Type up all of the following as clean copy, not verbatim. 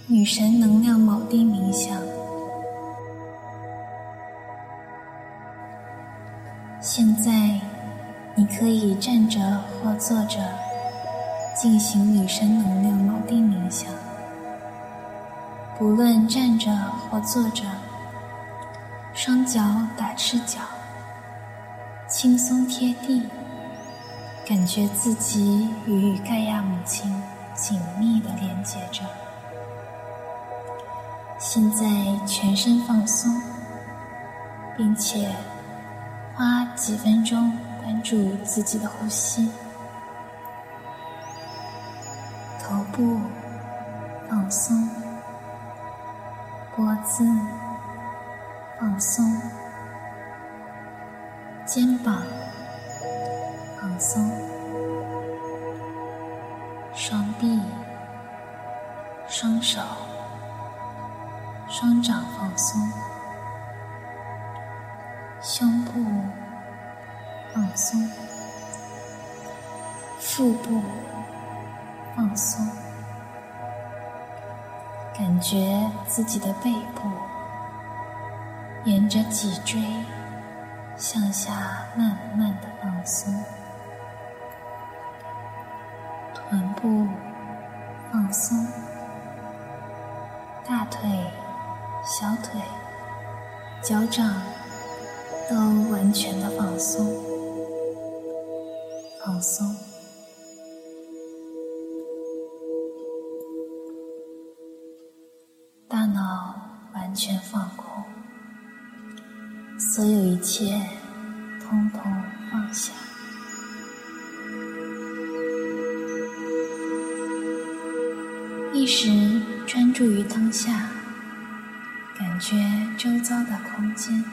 女神能量铆钉冥想。现在你可以站着或坐着进行女神能量铆钉冥想。不论站着或坐着，双脚打赤脚，轻松贴地，感觉自己与盖亚母亲紧密地连接着。现在全身放松，并且花几分钟关注自己的呼吸。头部放松，脖子放松，肩膀放松，双臂、双手、双掌放松，胸部放松，腹部放松，感觉自己的背部沿着脊椎向下慢慢地放松，臀部放松，大腿、小腿、脚掌都完全的放松，放松。大脑完全放空，所有一切通通放下。意识专注于当下，感觉周遭的空间。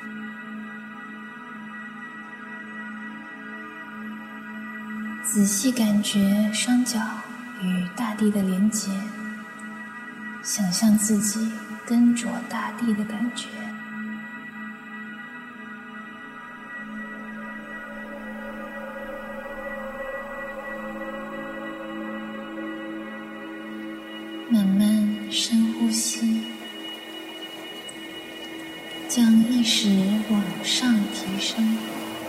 仔细感觉双脚与大地的连结，想象自己跟着大地的感觉。慢慢深呼吸，将意识往上提升。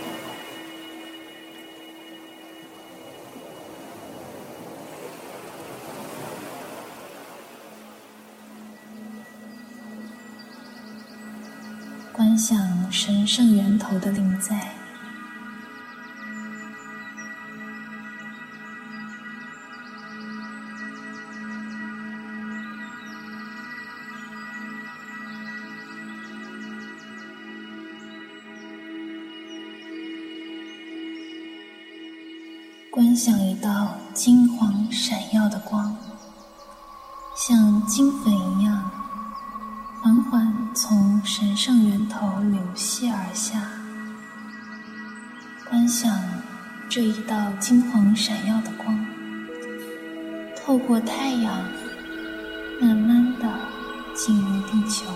观想神圣源头的临在，观想一道金黄闪耀的光，像金粉一样缓缓从神圣源头流泻而下。观想这一道金黄闪耀的光透过太阳慢慢地进入地球。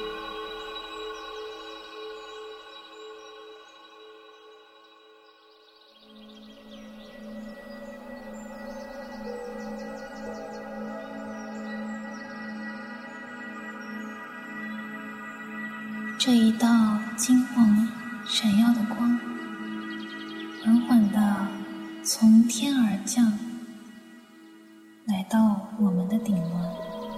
这一道金黄闪耀的光缓缓地从天而降，来到我们的顶轮。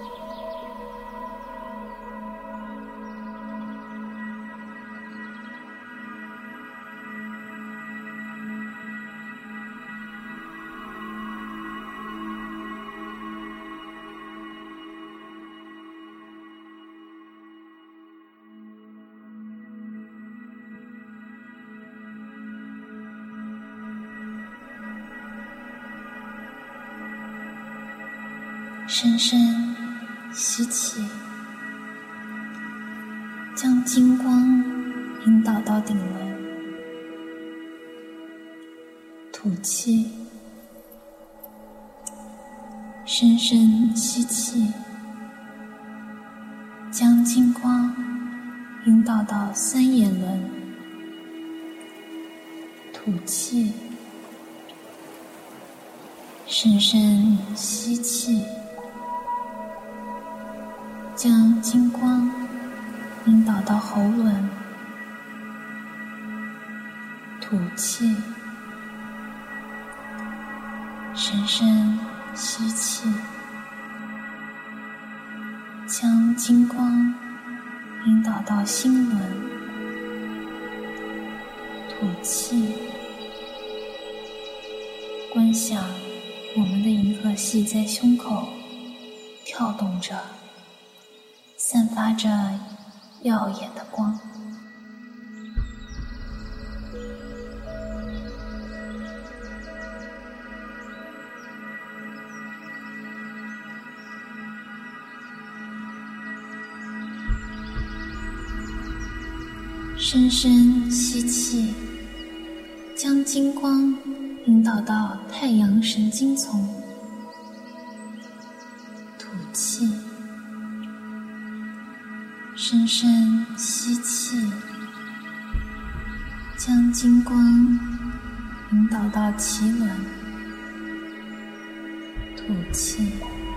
深深吸气，将金光引导到顶轮。吐气，深深吸气，将金光引导到三眼轮。吐气，深深吸气， 将金光引导到喉轮，吐气，深深吸气，将金光引导到心轮，吐气，观想我们的银河系在胸口跳动着，散发着耀眼的光。深深吸气，将金光引导到太阳神经丛，吐气，深深吸气，将金光引导到脐轮，吐气，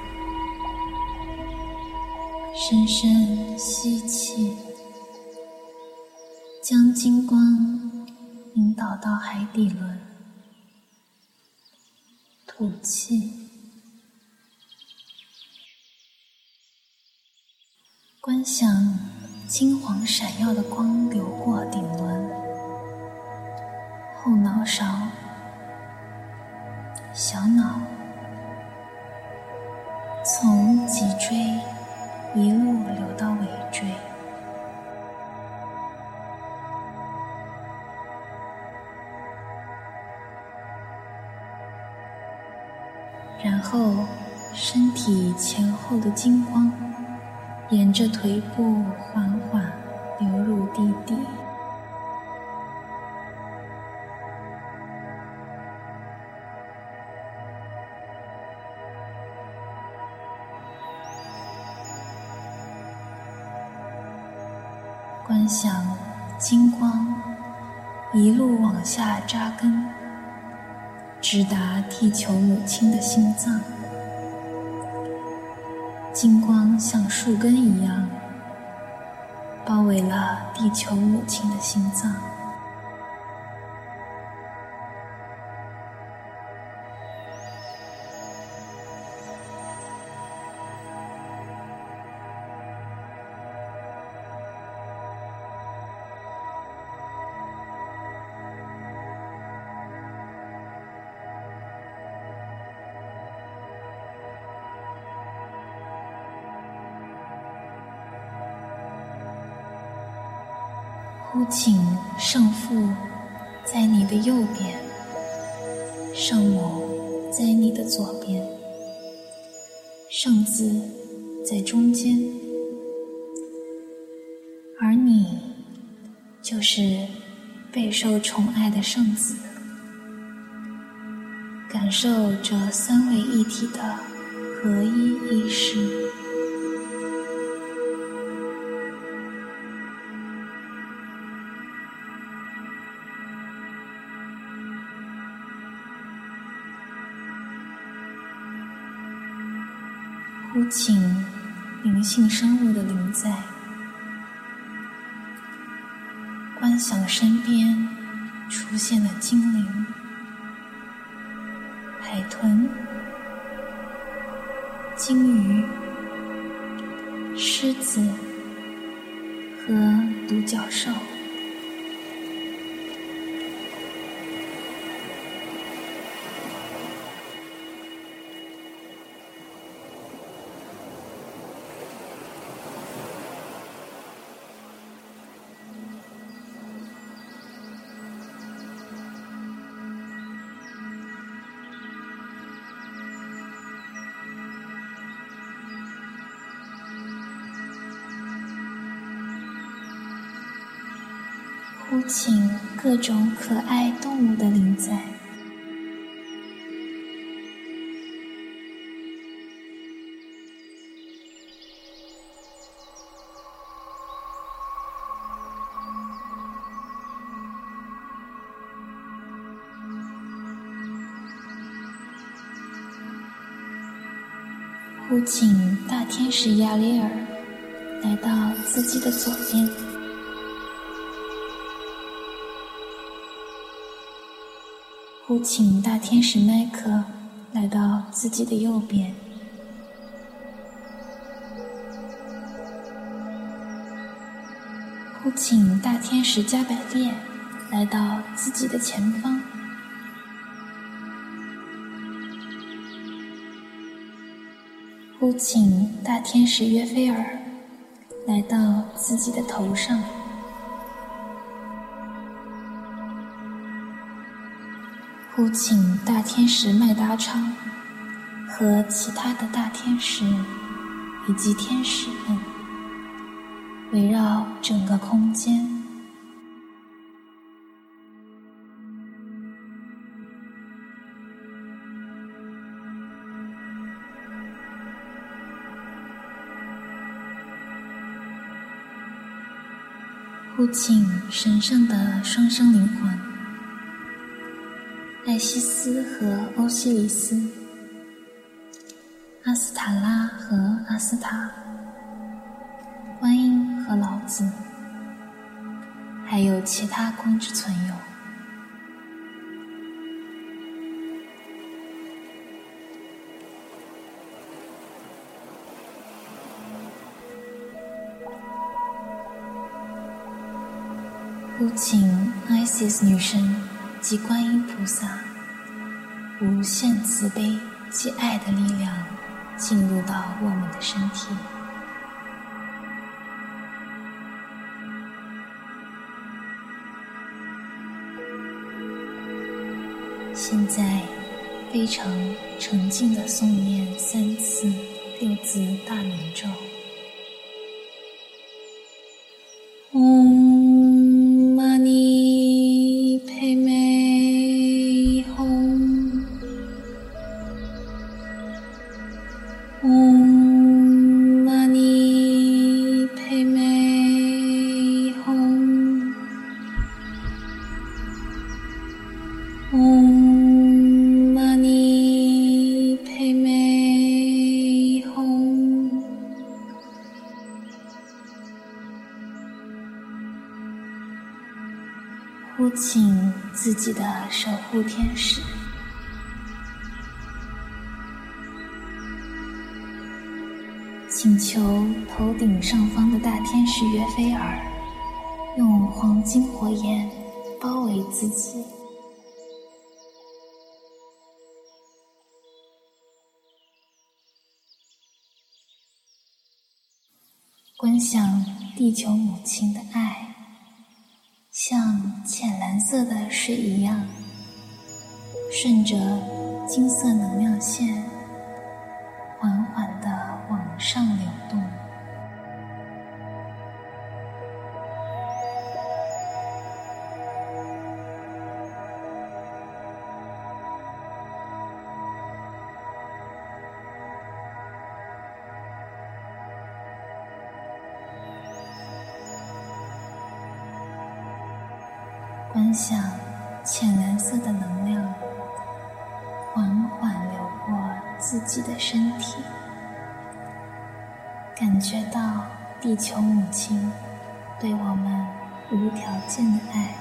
深深吸气，将金光引导到海底轮，吐气，观想金黄闪耀的光流过顶轮、后脑勺、小脑，从脊椎一路流到尾椎。然后身体前后的金光沿着腿部缓缓流入地底，观想金光一路往下扎根，直达地球母亲的心脏，金光像树根一样包围了地球母亲的心脏。呼请圣父在你的右边，圣母在你的左边，圣子在中间，而你就是备受宠爱的圣子，感受这三位一体的合一意识。呼请灵性生物的灵在，观想身边出现了精灵、海豚、鲸鱼、狮子和独角兽。呼请各种可爱动物的灵在，呼请大天使亚雷尔来到自己的左边，呼请大天使麦克来到自己的右边，呼请大天使加百列来到自己的前方，呼请大天使约菲尔来到自己的头上，呼请大天使麦达昌和其他的大天使以及天使们围绕整个空间，呼请神圣的双生灵魂艾西斯和欧西里斯，阿斯塔拉和阿斯塔，观音和老子，还有其他光之存有。呼请 Isis 女神及观音菩萨无限慈悲及爱的力量进入到我们的身体，现在非常沉静地诵念3次6字大明咒。呼请自己的守护天使，请求头顶上方的大天使约菲尔用黄金火焰包围自己，观想地球母亲的爱像浅蓝色的水一样，顺着金色能量线缓缓地往上流动。观想浅蓝色的能量缓缓流过自己的身体，感觉到地球母亲对我们无条件的爱。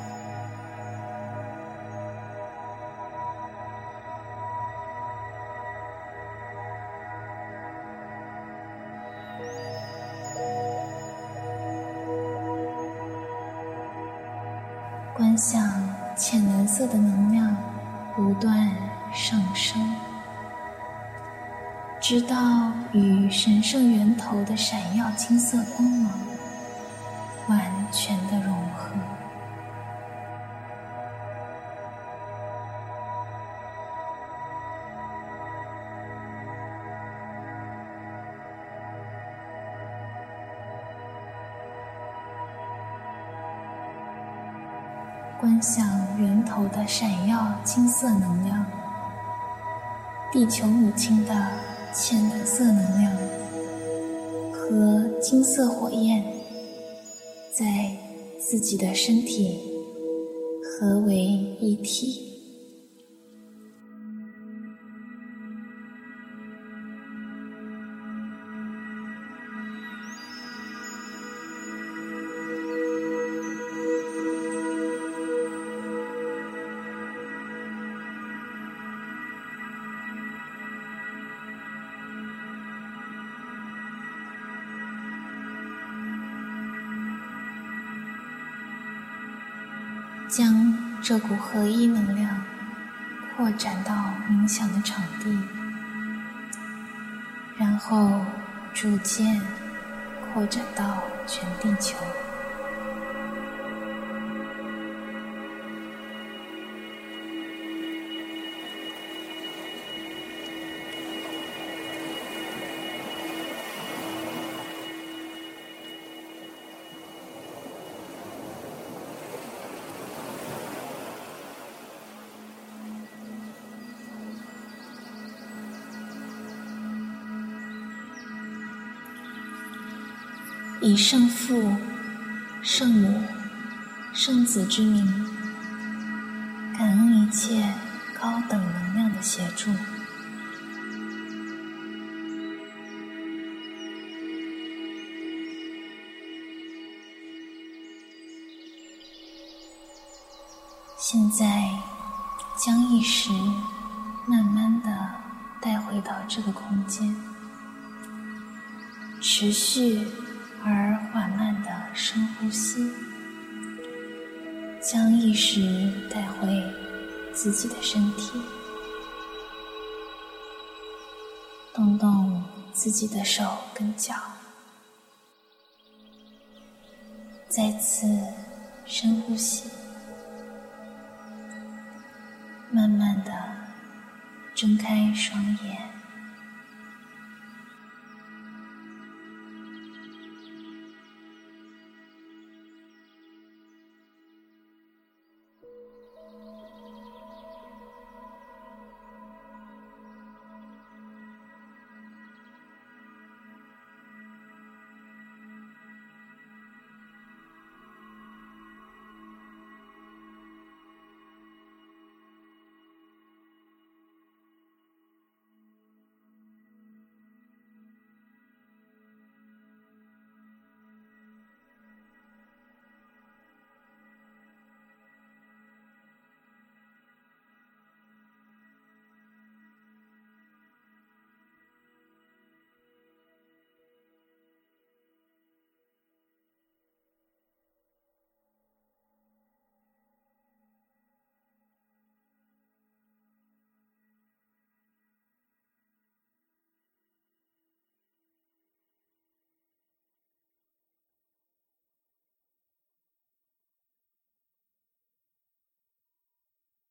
观想浅蓝色的能量不断上升，直到与神圣源头的闪耀金色光芒完全的融合。观想源头的闪耀金色能量，地球母亲的浅蓝色能量和金色火焰在自己的身体合为一体。 将这股合一能量扩展到冥想的场地，然后逐渐扩展到全地球。以圣父、圣母、圣子之名，感恩一切高等能量的协助。现在将意识慢慢地带回到这个空间，持续而缓慢的深呼吸，将意识带回自己的身体，动动自己的手跟脚，再次深呼吸，慢慢地睁开双眼。